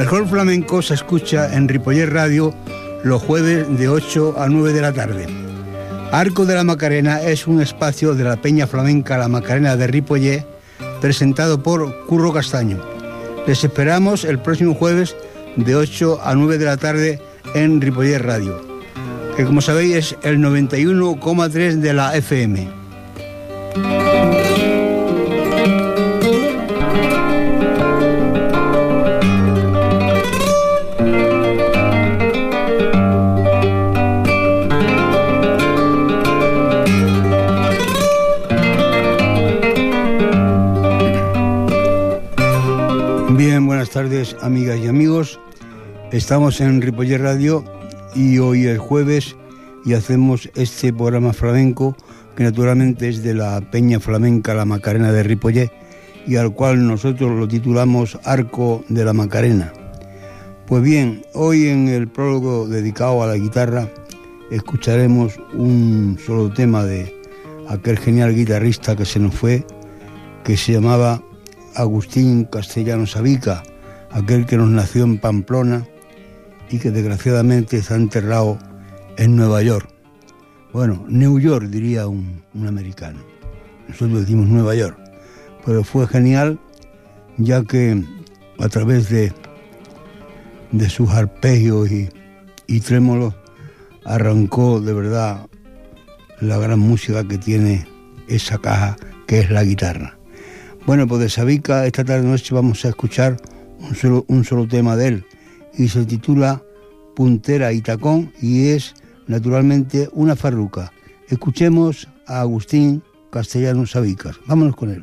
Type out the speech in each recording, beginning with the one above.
mejor flamenco se escucha en Ripollet Radio los jueves de 8 a 9 de la tarde. Arco de la Macarena es un espacio de la Peña Flamenca La Macarena de Ripollet, presentado por Curro Castaño. Les esperamos el próximo jueves de 8 a 9 de la tarde en Ripollet Radio, que como sabéis es el 91,3 de la FM. Bien, buenas tardes, amigas y amigos. Estamos en Ripollet Radio y hoy es jueves y hacemos este programa flamenco que naturalmente es de la Peña Flamenca La Macarena de Ripollet y al cual nosotros lo titulamos Arco de la Macarena. Pues bien, hoy en el prólogo dedicado a la guitarra escucharemos un solo tema de aquel genial guitarrista que se nos fue, que se llamaba Agustín Castellano Sabica, aquel que nos nació en Pamplona y que desgraciadamente está enterrado en Nueva York. Bueno, New York diría un americano. Nosotros decimos Nueva York. Pero fue genial, ya que a través de sus arpegios y trémolos arrancó de verdad la gran música que tiene esa caja que es la guitarra. Bueno, pues de Sabica esta tarde-noche vamos a escuchar un solo tema de él y se titula Puntera y Tacón y es naturalmente una farruca. Escuchemos a Agustín Castellano Sabica. Vámonos con él.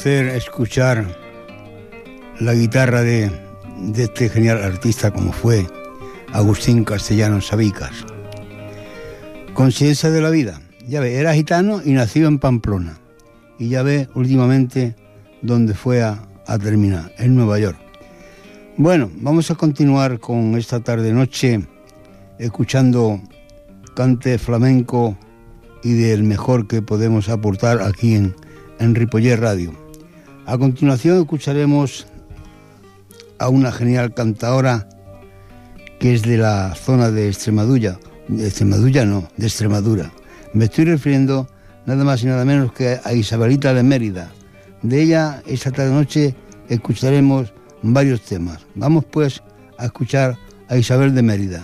placer escuchar la guitarra de este genial artista como fue Agustín Castellanos Sabicas. Conciencia de la vida. Ya ve, era gitano y nació en Pamplona. Y ya ve últimamente dónde fue a terminar, en Nueva York. Bueno, vamos a continuar con esta tarde-noche escuchando cante flamenco y del mejor que podemos aportar aquí en Ripollet Radio. A continuación escucharemos a una genial cantadora que es de la zona de Extremadura. De Extremadura. Me estoy refiriendo nada más y nada menos que a Isabelita de Mérida. De ella esta tarde-noche escucharemos varios temas. Vamos pues a escuchar a Isabel de Mérida.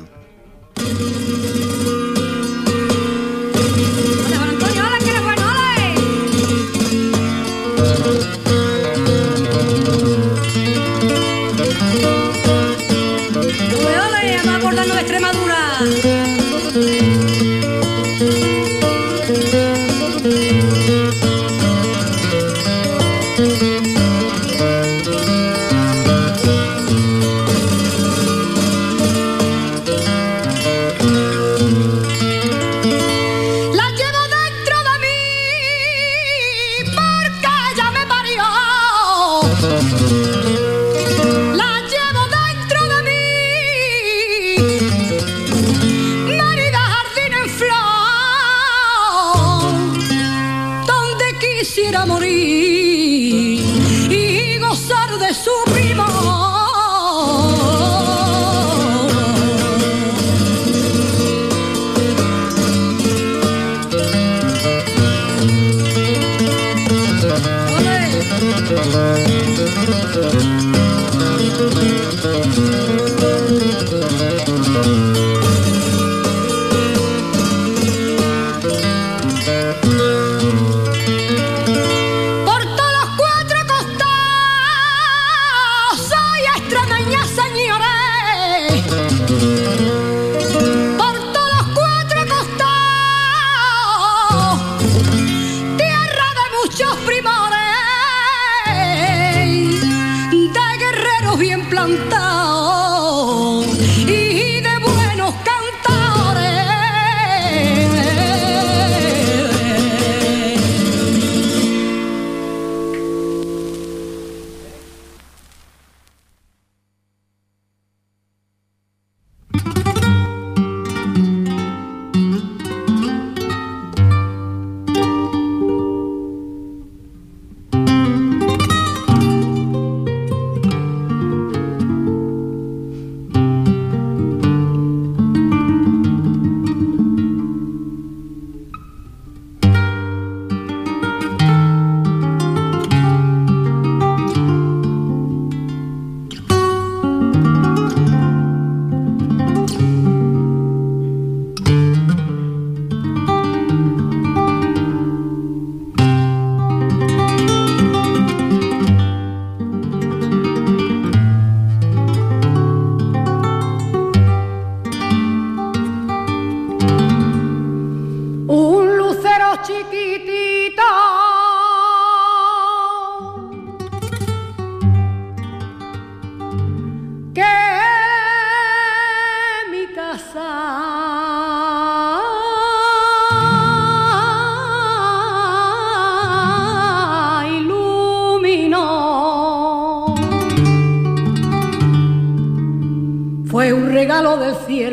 Fue un regalo del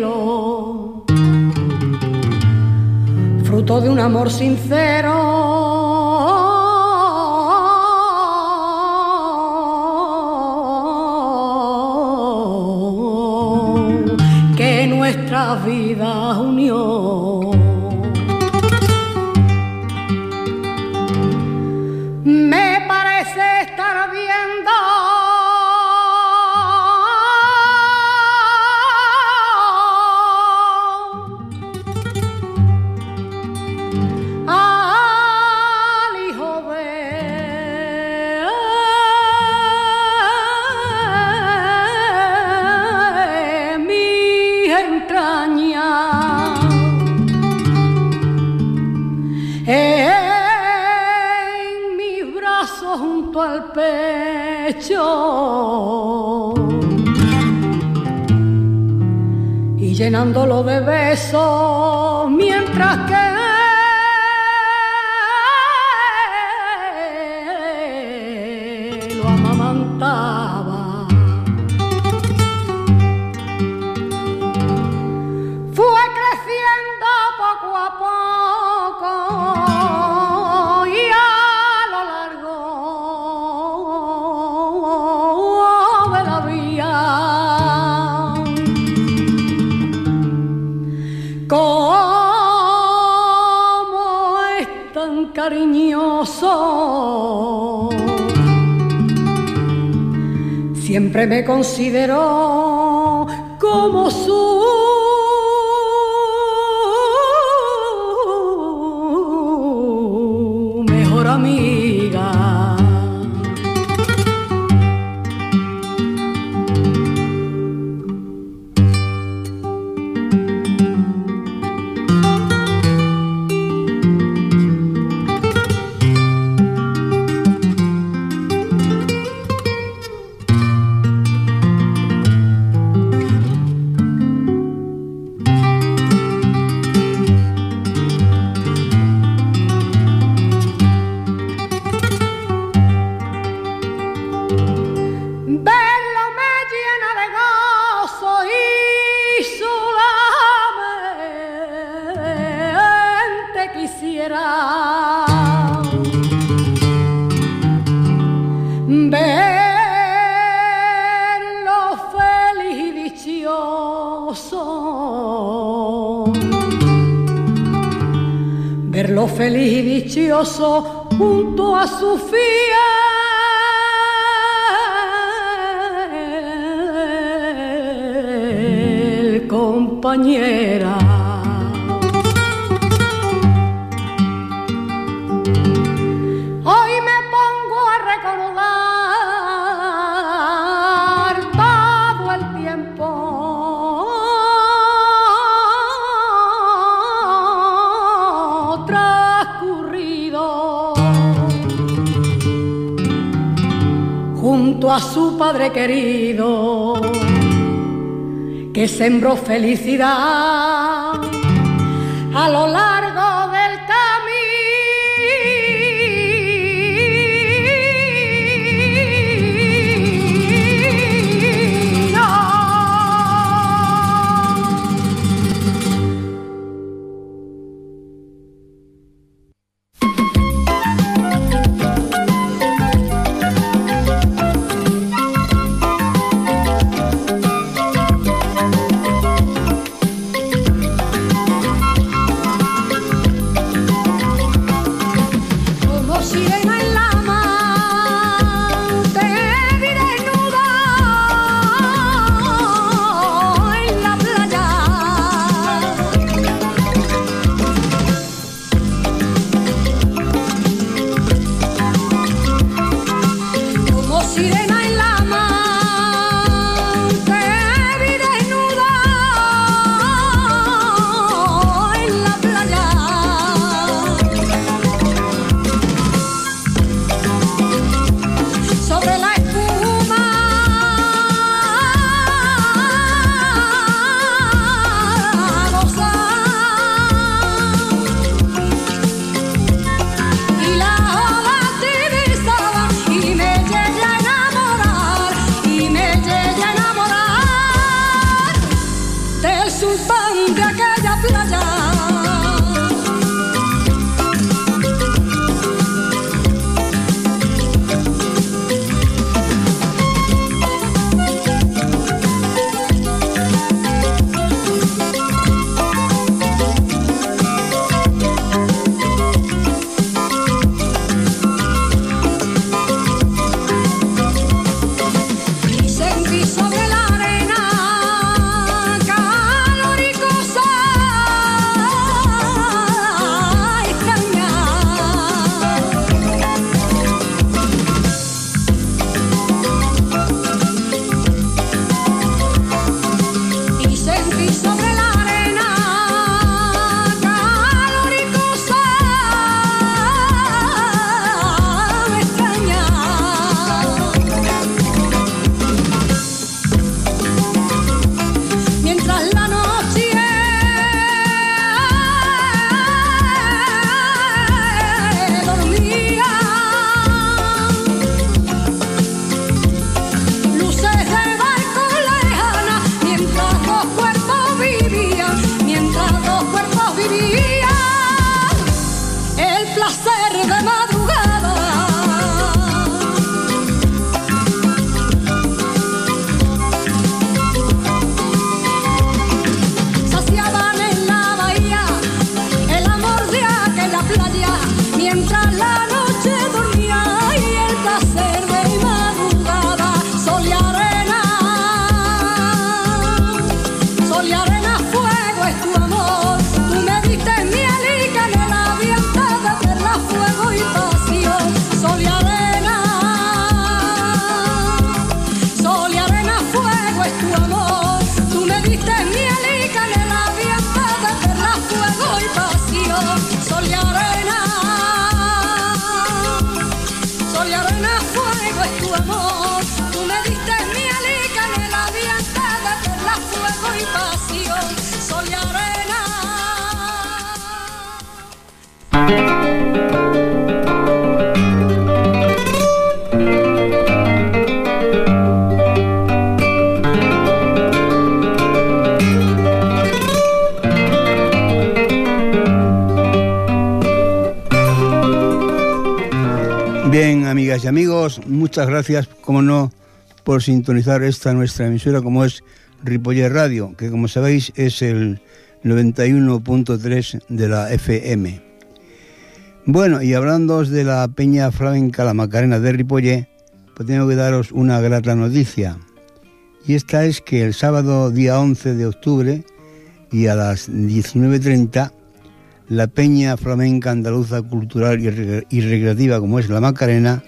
cielo, fruto de un amor sincero. Que nuestras vidas unió. Me parece estar viendo pecho y llenándolo de besos mientras que lo amamantaba. Fue creciendo poco a poco y a lo largo de la vía, como es tan cariñoso, siempre me consideró como su mejor amiga. Verlo me llena de gozo y solamente quisiera verlo feliz y dichoso, verlo feliz y dichoso junto a su fiel compañera. Hoy me pongo a recordar todo el tiempo transcurrido junto a su padre querido, que sembró felicidad a lo largo del camino. Y la ola divisaba y me llegué a enamorar. pasión, sol y arena. Bien, amigas y amigos, muchas gracias, como no, por sintonizar esta nuestra emisora, como es Ripollet Radio, que como sabéis es el 91.3 de la FM. Bueno, y hablando de la Peña Flamenca La Macarena de Ripollet, pues tengo que daros una grata noticia. Y esta es que el sábado día 11 de octubre y a las 19:30, la Peña Flamenca Andaluza Cultural y Recreativa, como es La Macarena,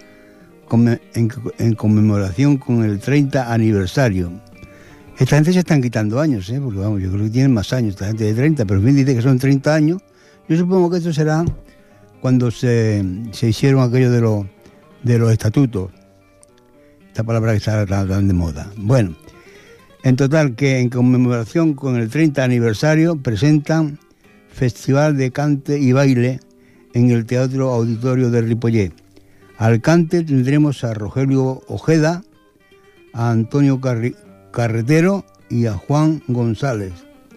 en conmemoración con el 30 aniversario. Esta gente se están quitando años, porque vamos, yo creo que tienen más años, esta gente de 30, pero bien dice que son 30 años. Yo supongo que esto será cuando se hicieron aquello de los estatutos. Esta palabra que está tan de moda. Bueno, en total, que en conmemoración con el 30 aniversario presentan Festival de Cante y Baile en el Teatro Auditorio de Ripollet. Al cante tendremos a Rogelio Ojeda, a Antonio Carretero y a Juan González.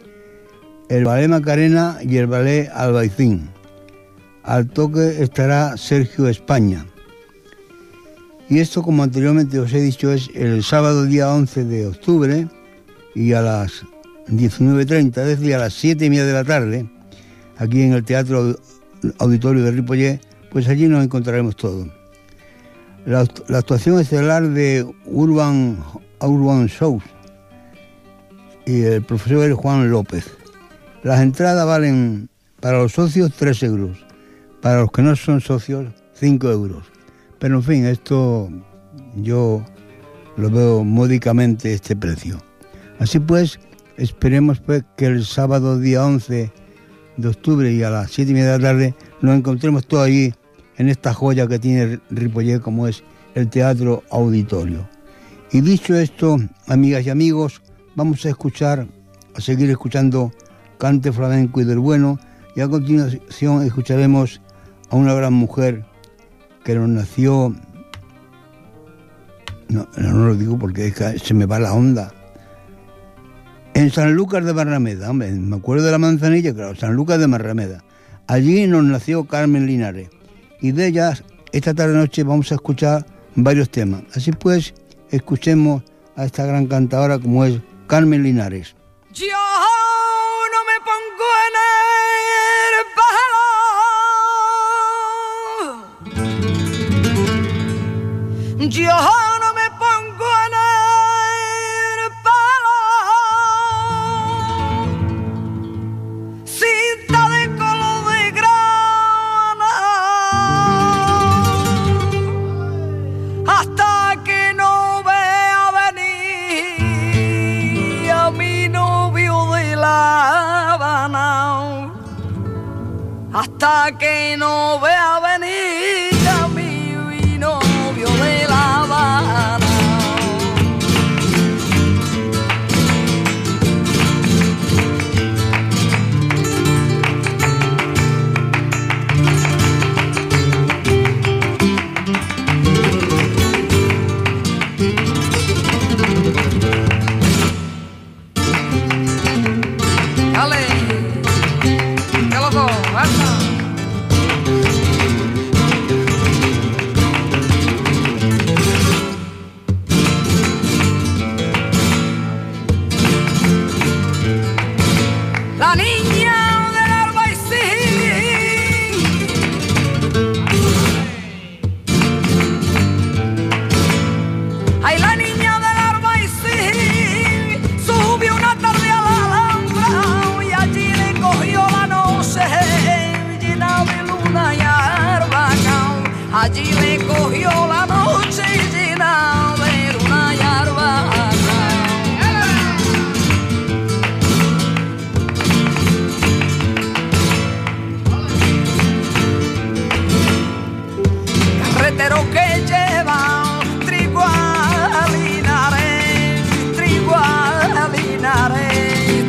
El ballet Macarena y el ballet Albaicín. Al toque estará Sergio España. Y esto, como anteriormente os he dicho, es el sábado día 11 de octubre y a las 19:30, es decir, a las 7:30 de la tarde, aquí en el Teatro Auditorio de Ripollet, pues allí nos encontraremos todos. La actuación estelar de Urban Shows y el profesor es Juan López. Las entradas valen para los socios 3 euros, para los que no son socios 5 euros. Pero en fin, esto yo lo veo módicamente este precio. Así pues, esperemos pues que el sábado día 11 de octubre y a las 7:30 de la tarde nos encontremos todos allí en esta joya que tiene Ripollet, como es el Teatro Auditorio. Y dicho esto, amigas y amigos, vamos a seguir escuchando cante flamenco y del bueno, y a continuación escucharemos a una gran mujer que nos nació, no lo digo porque es que se me va la onda, en Sanlúcar de Barrameda. Hombre, me acuerdo de la Manzanilla, claro, Sanlúcar de Barrameda. Allí nos nació Carmen Linares, y de ellas esta tarde-noche vamos a escuchar varios temas. Así pues, escuchemos a esta gran cantadora como es Carmen Linares. Yo no me pongo en el pelo. Yo no me pongo en el pelo. Cinta de color de grana. Hasta que no vea venir a mi novio de La Habana. Hasta que no vea venir a mi novio de La Habana. Dale, qué loco, ¡alza! La niña del Albaicín, ay, la niña del Albaicín subió una tarde a la Alhambra y allí le cogió la noche llena de luna y arbacao. Allí le cogió la noche llena de luna y arbacao. Carretero que lleva trigo a Linares, trigo a Linares.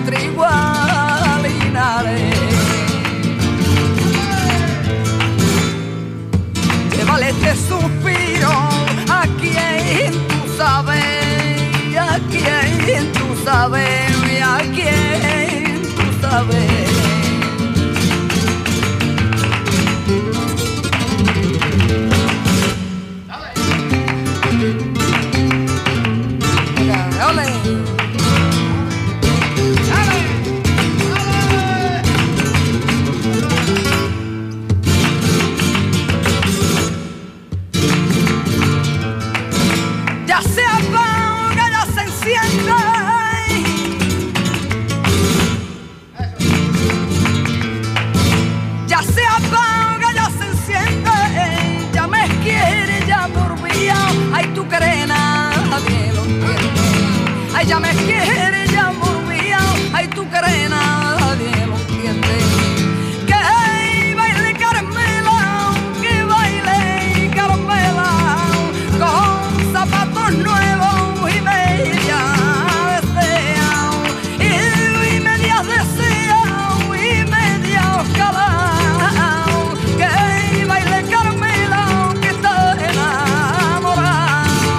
Ella me quiere, ya mordía, ay tu querena, nadie lo entiende. Que baile Carmela, que baile Carmela, con zapatos nuevos y medias desean, y medias desean, y medias caladas. Que baile Carmela, que está enamorada.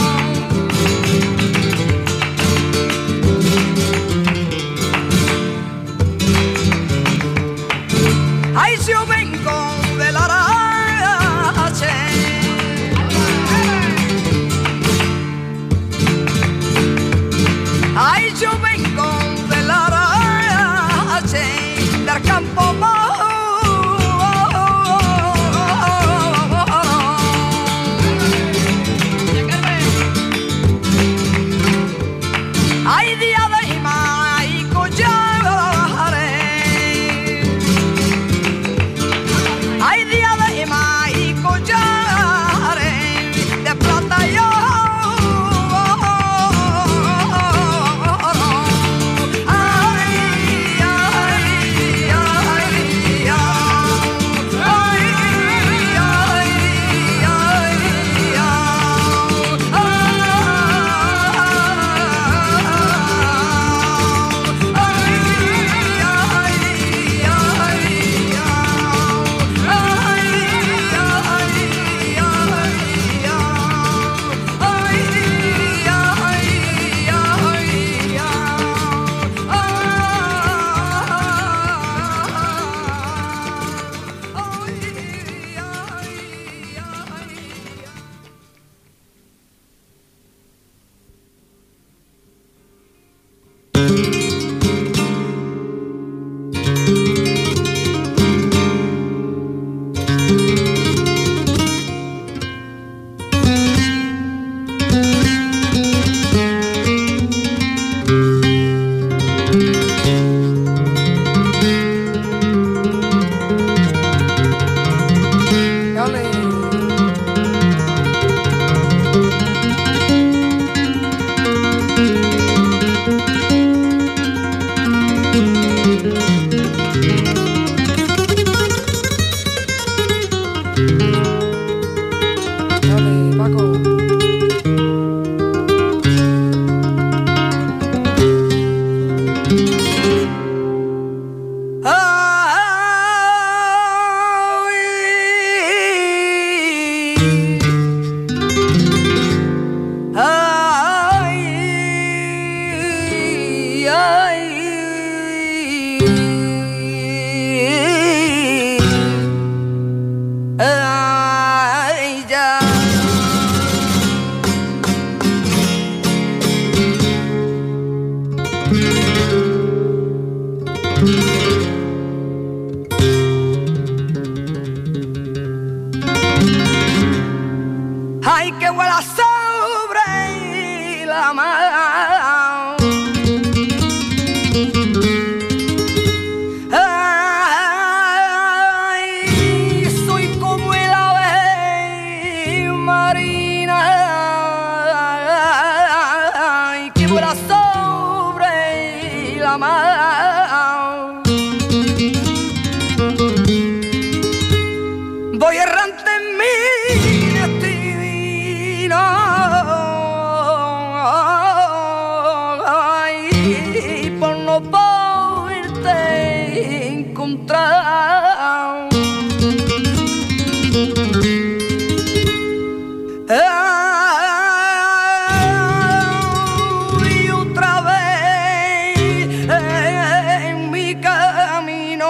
Ay, yo vengo del Arache, ay, yo vengo del Arache, del campo ay, día de ima y collares. Hay día de ima y collares de plata y oro. Ay, ay, ay, ay, que vuela sobre la mar. Ay, soy como el ave marina, ay, que vuela sobre la mar. Voy errante en mi destino, ay, por no poderte encontrar. Y otra vez en mi camino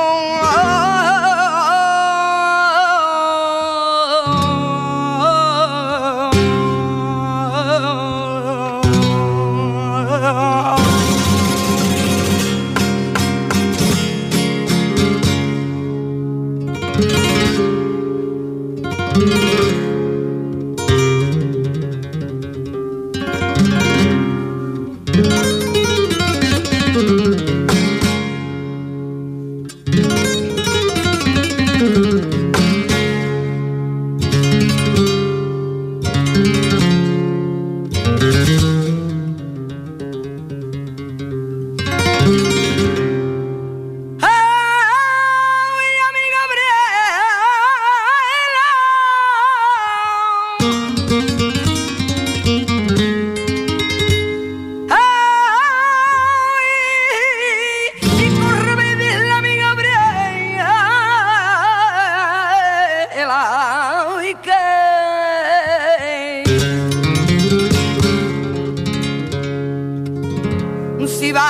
si va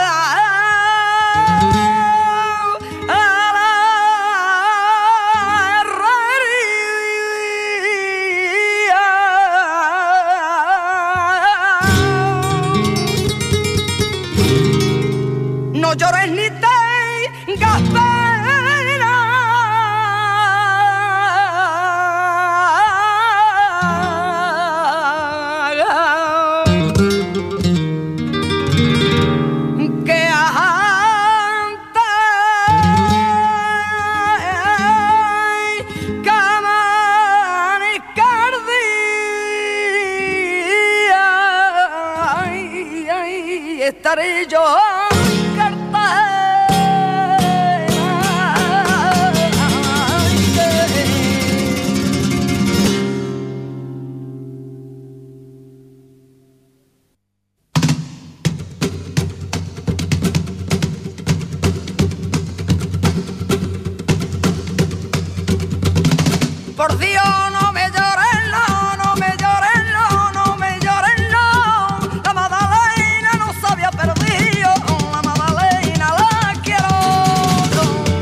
a la herrería, no llores ni tengas pena, que antes camaricardía, estaré yo por Dios, no me llores, no, no me llores, no, no me llores, no. La Magdalena no se había perdido, la Magdalena la quiero yo.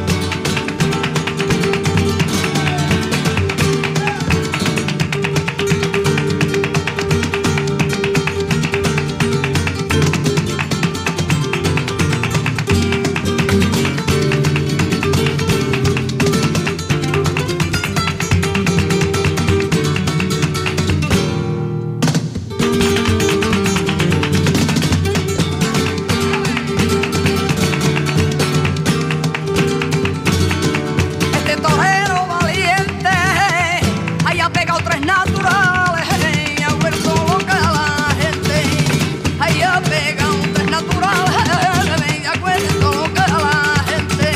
Este torero valiente haya pegado tres naturales, ha vuelto loca la gente, haya pegado tres naturales, ha vuelto loca la gente.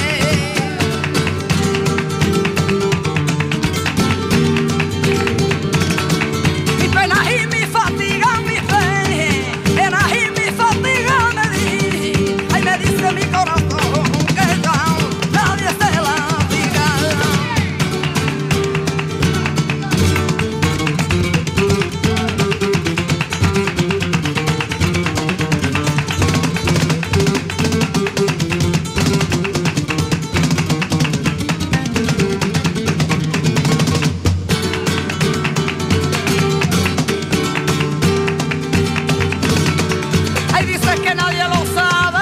Mi pena y mi fatiga, mi pena y mi fatiga me dice mi corazón que ya nadie se la diga. Ay, dices que nadie lo sabe.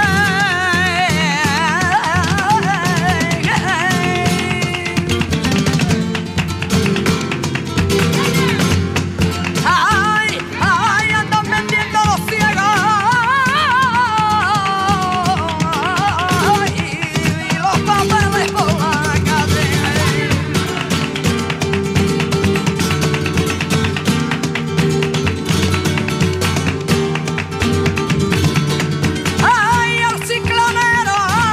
Ay, ay, andan vendiendo los ciegos. Ay, y los papeles por la calle. Ay, el ciclonero.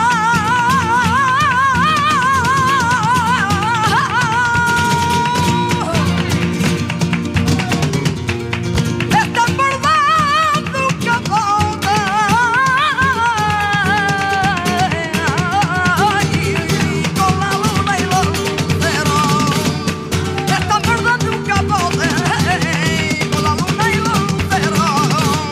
Está bordando un capote. Ay, con la luna y los luceros. Está bordando un capote con la luna y los luceros.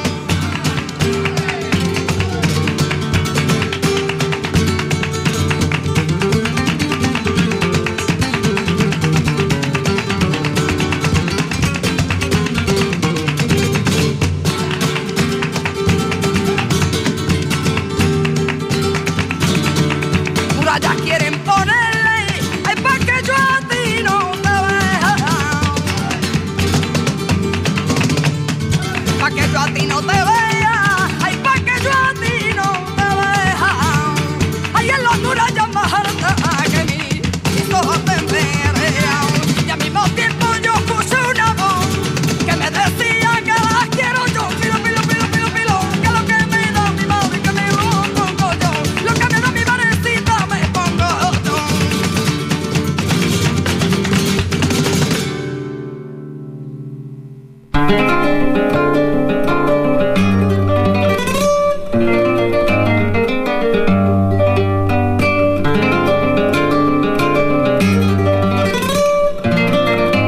Murallas quieren ponerle, ay, pa' que yo a ti no te vea, pa' que yo a ti no te vea, ay, pa' que yo a ti no te vea. Ay, en las murallas más altas que mis ojos te vean. Y al mismo tiempo yo escuché una voz que me decía que las quiero yo. Pilo, pilo, pilo, pilo, pilo, que lo que me da mi madre, que me lo pongo yo. Lo que me da mi madrecita me pongo yo.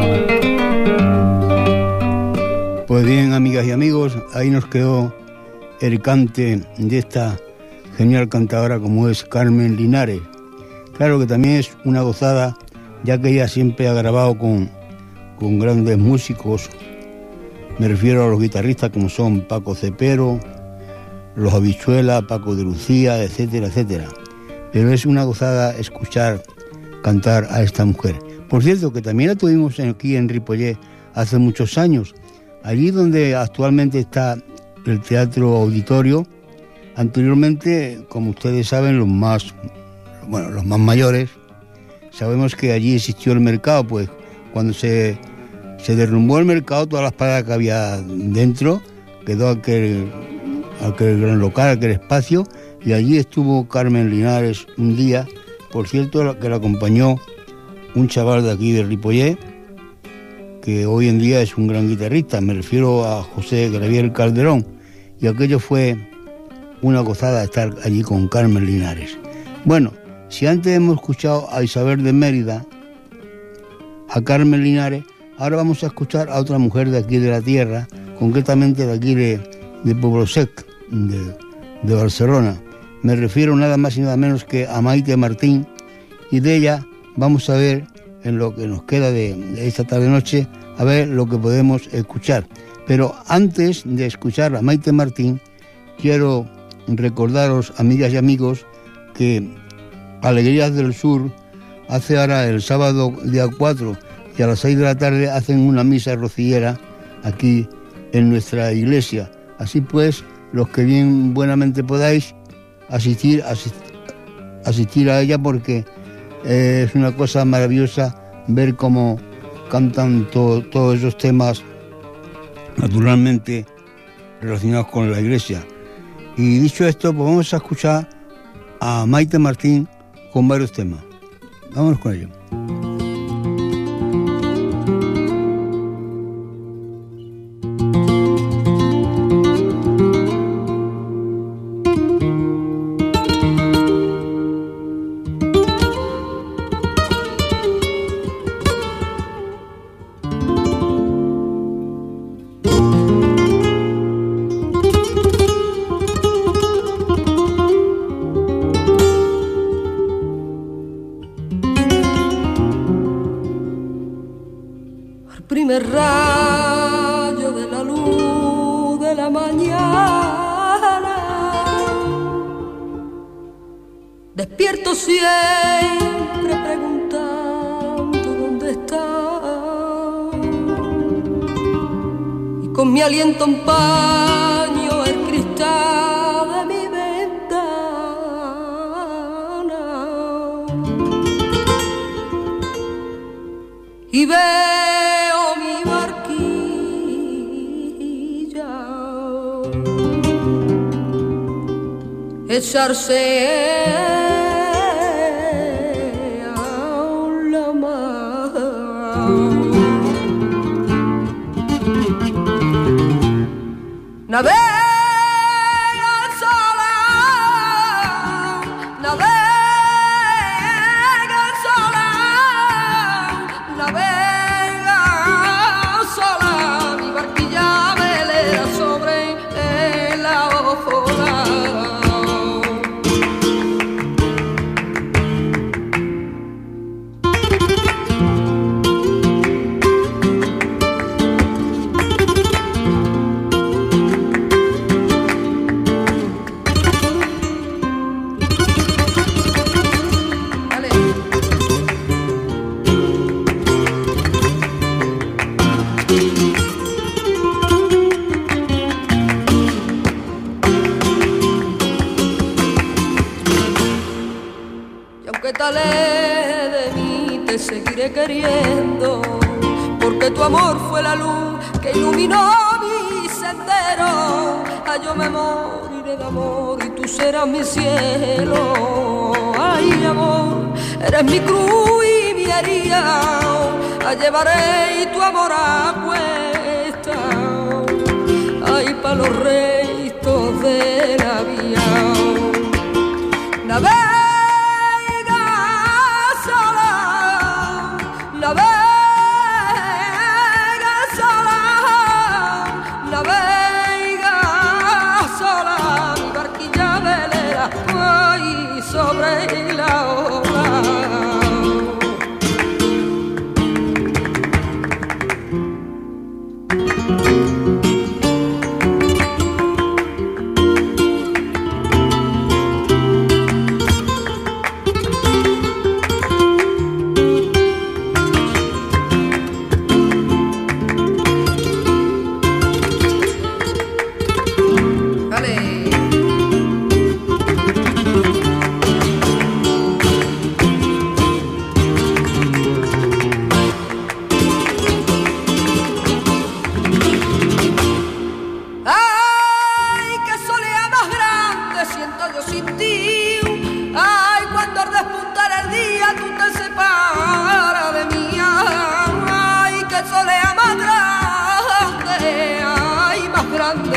Pues bien, amigas y amigos, ahí nos quedó el cante de esta genial cantadora como es Carmen Linares. Claro que también es una gozada, ya que ella siempre ha grabado con grandes músicos. Me refiero a los guitarristas como son Paco Cepero, Los Habichuelas, Paco de Lucía, etcétera, etcétera. Pero es una gozada escuchar cantar a esta mujer. Por cierto, que también la tuvimos aquí en Ripollet hace muchos años, allí donde actualmente está el Teatro Auditorio. Anteriormente, como ustedes saben, los más mayores, sabemos que allí existió el mercado, pues cuando se derrumbó el mercado, todas las paradas que había dentro, quedó aquel gran local, aquel espacio, y allí estuvo Carmen Linares un día. Por cierto, que la acompañó un chaval de aquí de Ripollet, que hoy en día es un gran guitarrista, me refiero a José Gravier Calderón, y aquello fue una gozada estar allí con Carmen Linares. Bueno, si antes hemos escuchado a Isabel de Mérida, a Carmen Linares, ahora vamos a escuchar a otra mujer de aquí de la tierra, concretamente de aquí de Pueblo Sec, de Barcelona. Me refiero nada más y nada menos que a Maite Martín, y de ella vamos a ver, en lo que nos queda de esta tarde-noche, a ver lo que podemos escuchar. Pero antes de escuchar a Maite Martín, quiero recordaros, amigas y amigos, que Alegrías del Sur hace ahora el sábado día 4 y a las 6 de la tarde hacen una misa rociera aquí en nuestra iglesia. Así pues, los que bien buenamente podáis asistir a ella, porque es una cosa maravillosa ver cómo cantan todos esos temas naturalmente relacionados con la iglesia. Y dicho esto, pues vamos a escuchar a Maite Martín con varios temas. Vámonos con ello. Rayo de la luz de la mañana, despierto siempre preguntando dónde está, y con mi aliento empaño el cristal de mi ventana y veo echarse a la mar. Navega sola, navega sola, navega sola, mi barquilla velera sobre la ola. De mí te seguiré queriendo, porque tu amor fue la luz que iluminó mi sendero. Yo me moriré de amor y tú serás mi cielo. Ay, amor, eres mi cruz y mi herida, llevaré y tu amor a cuesta. Ay, pa' los restos de la vía. Navega sola,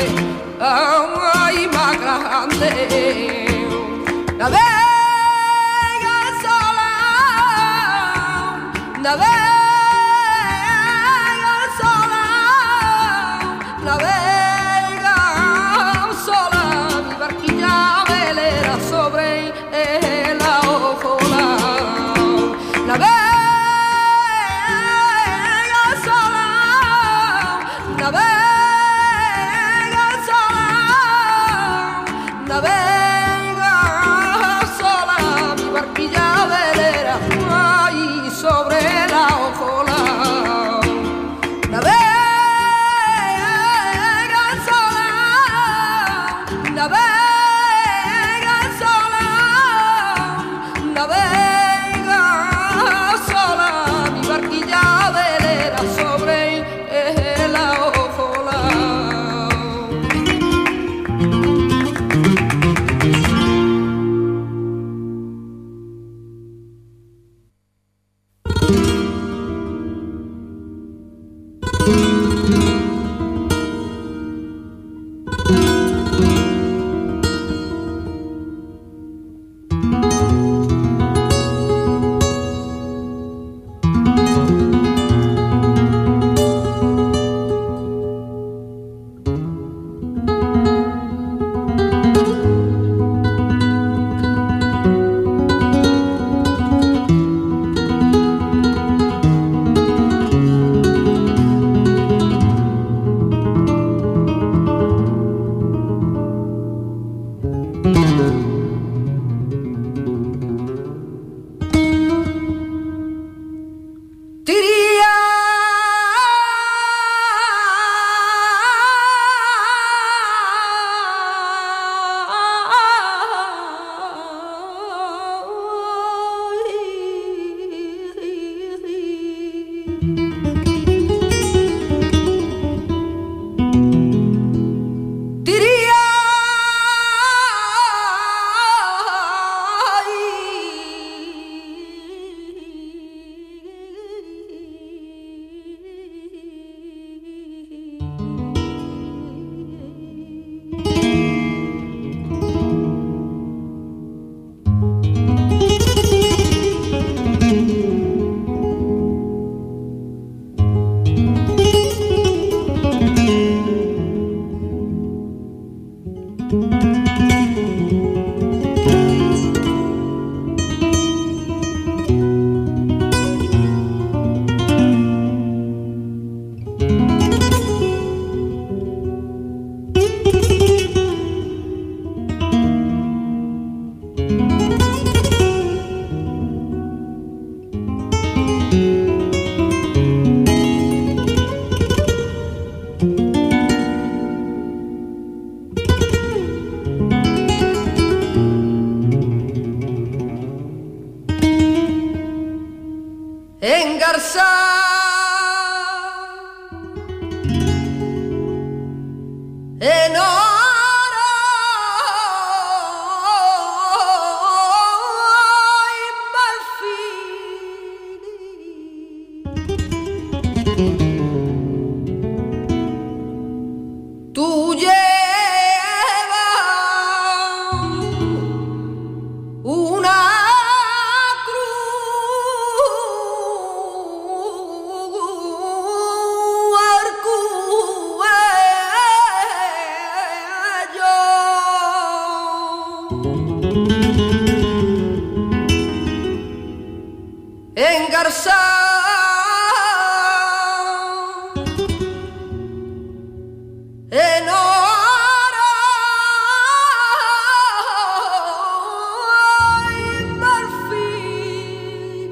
ay, más grande. Navega sola, navega sola, navega sola, mi barquilla velera sobre la ojola. Navega sola, navega sola, navega sola, mi barquilla velera, ay, sobre la ojola. Navega sola, navega sola, navega sola, mi barquilla velera sobre la ojola. Tiria en oro y marfil. Tú llevas una engarzado en oro y marfil.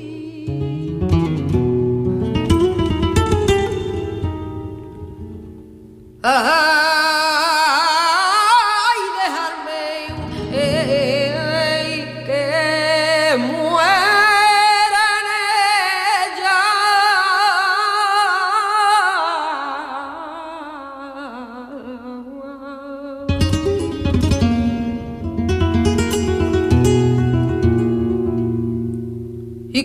Ay, dejarme que muera en ella. Y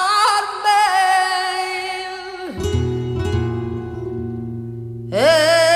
crucificarme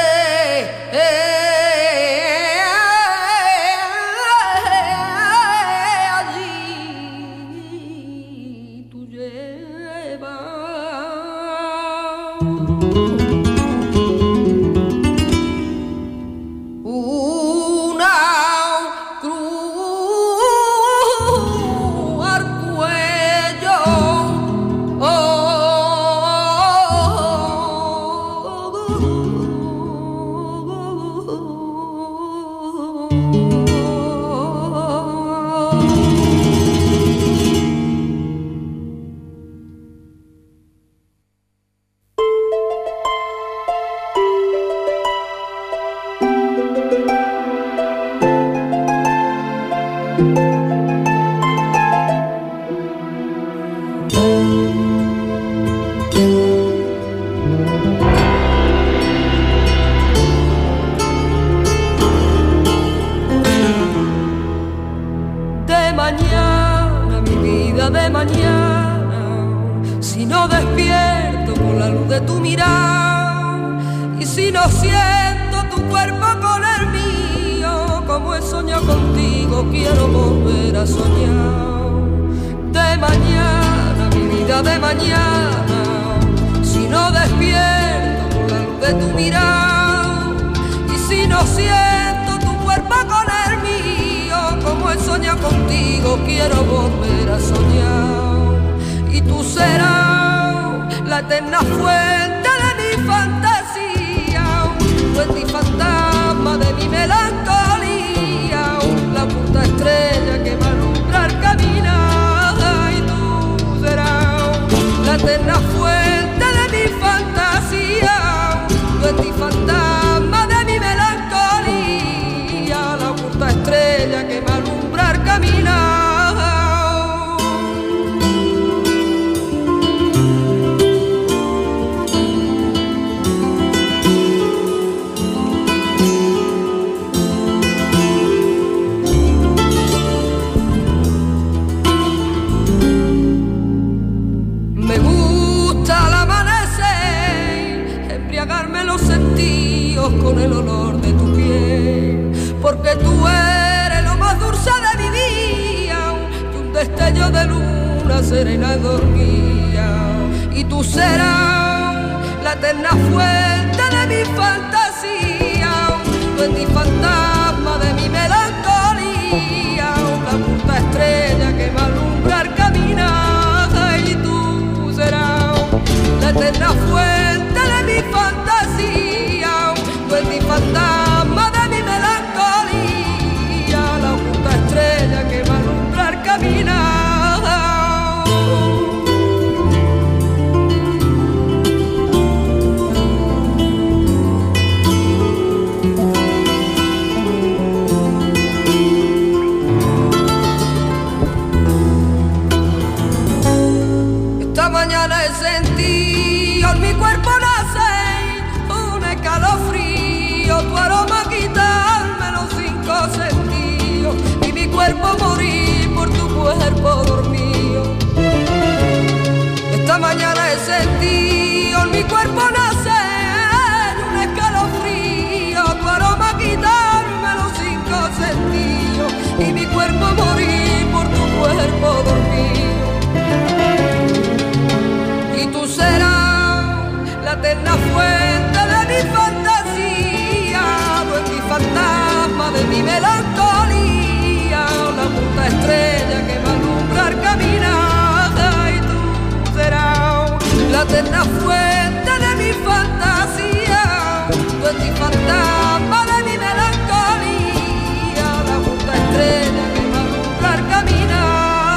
de tu mirada. Y si no siento tu cuerpo con el mío, como he soñado contigo, quiero volver a soñar. De mañana, mi vida de mañana, si no despierto con la luz de tu mirada. Y si no siento tu cuerpo con el mío, como he soñado contigo, quiero volver a soñar. Y tú serás la eterna fuente de mi fantasía, pues mi fantasma de mi melancolía, la puta estrella que me alumbra al caminar. Y tú serás la eterna fuente de mi fantasía, pues mi fantasma de mi melancolía, la puta estrella que me alumbra al caminar. Con el olor de tu piel, porque tú eres lo más dulce de mi día, y un destello de luna serena y dormía. Y tú serás la eterna fuente de mi fantasía, pues mi fantasma de mi melancolía, la puta estrella que me alumbra al caminar. Y tú serás la eterna fuente de mi fantasía, pues mi fantasma de mi melancolía, la puta estrella que me alumbra al caminar. Esta mañana he sentido en mi cuerpo nacer un escalofrío, tu aroma quitarme los 5 sentidos y mi cuerpo morir por tu cuerpo dormido. Esta mañana he sentido en mi cuerpo nacer un escalofrío, tu aroma quitarme los 5 sentidos y mi cuerpo morir por tu cuerpo dormido. Y tú serás la eterna fuente de mi fantasía, pues mi fantasma de mi melancolía, la puta estrella que me alumbra al caminar. Y tú serás la eterna fuente de mi fantasía, pues mi fantasma de mi melancolía, la puta estrella que me alumbra al caminar.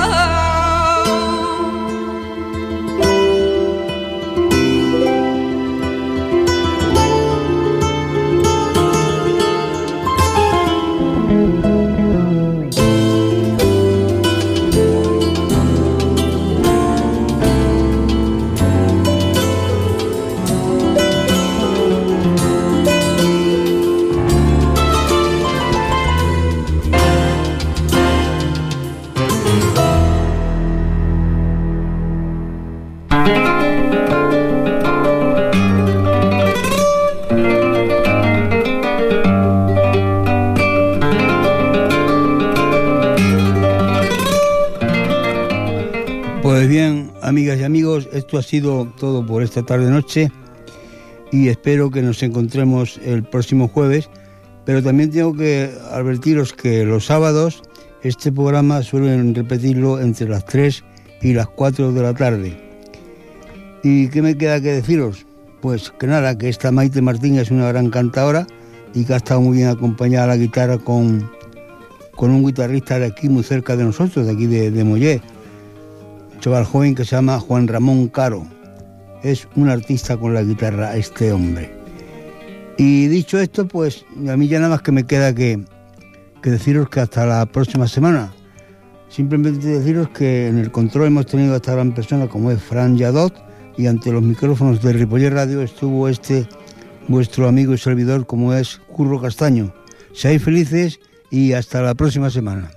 Pues bien, amigas y amigos, esto ha sido todo por esta tarde-noche y espero que nos encontremos el próximo jueves, pero también tengo que advertiros que los sábados este programa suelen repetirlo entre las 3 y las 4 de la tarde. ¿Y qué me queda que deciros? Pues que nada, que esta Maite Martín es una gran cantadora y que ha estado muy bien acompañada a la guitarra con un guitarrista de aquí muy cerca de nosotros, de aquí de Mollé, chaval joven que se llama Juan Ramón Caro. Es un artista con la guitarra este hombre. Y dicho esto, pues a mí ya nada más que me queda que deciros que hasta la próxima semana. Simplemente deciros que en el control hemos tenido a esta gran persona como es Fran Lladot, y ante los micrófonos de Ripollet Radio estuvo vuestro amigo y servidor como es Curro Castaño. Seáis felices y hasta la próxima semana.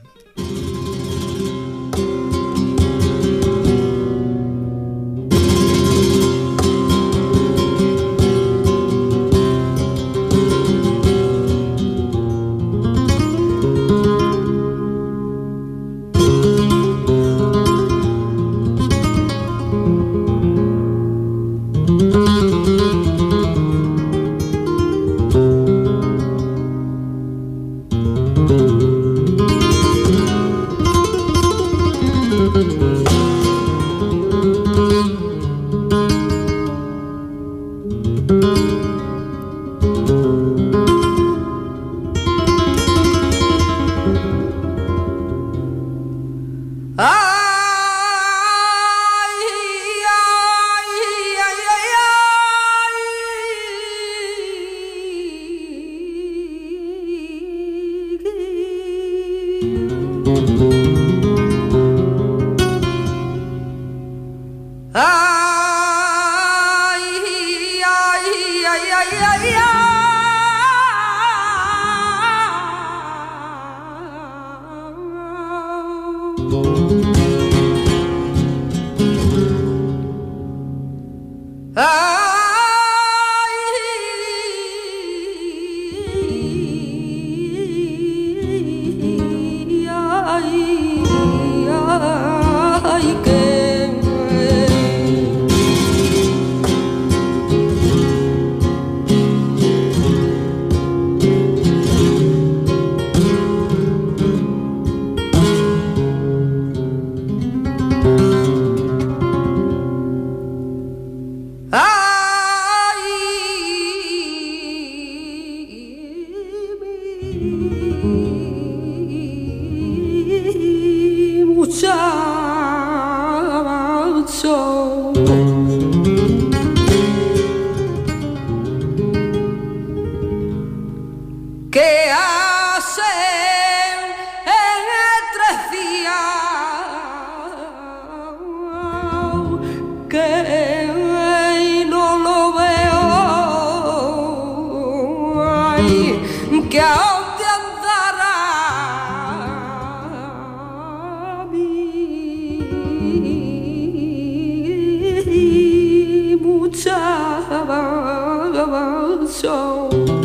muchacho. ¿Qué hacen en 3 días que no lo veo? Ay, que a dónde andará mi muchacho.